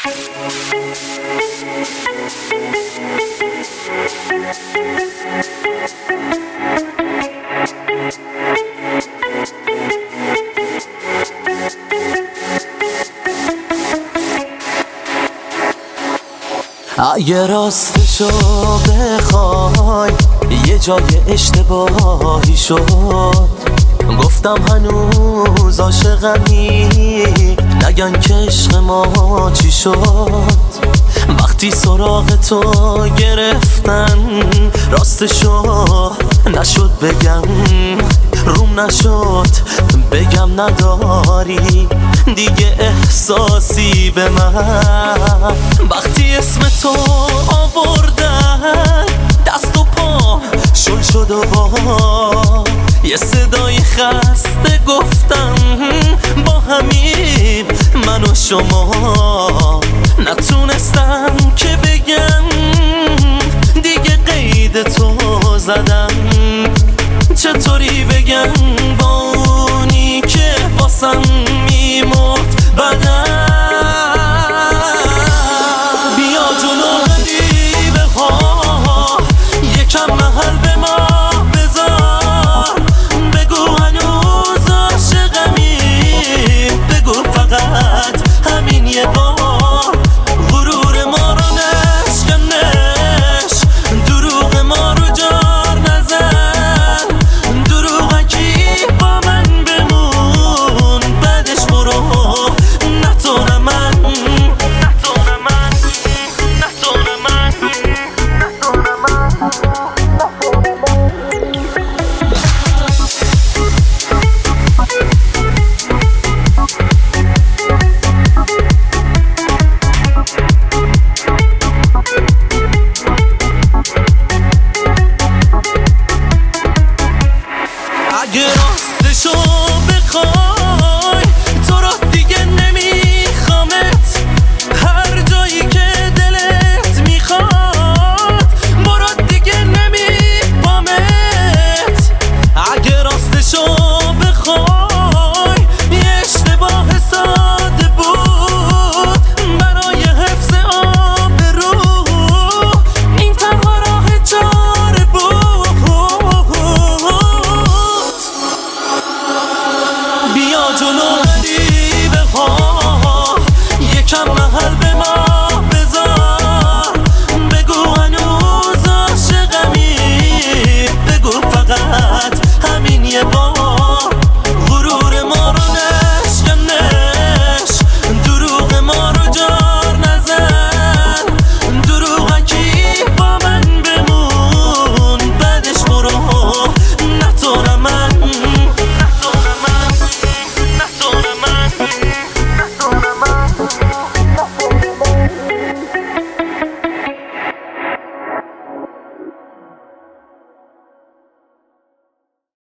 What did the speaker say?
اگه راستشو بخوای یه جای اشتباهی شد، گفتم هنوز عاشقمی، نگن که عشق ما چی شد. وقتی سراغ تو گرفتن راستشو نشد بگم، روم نشد بگم نداری دیگه احساسی به من. وقتی اسم تو آوردن دست و پام شل شد و با یه صدای خسته گفتم با همین من و شما نتونستم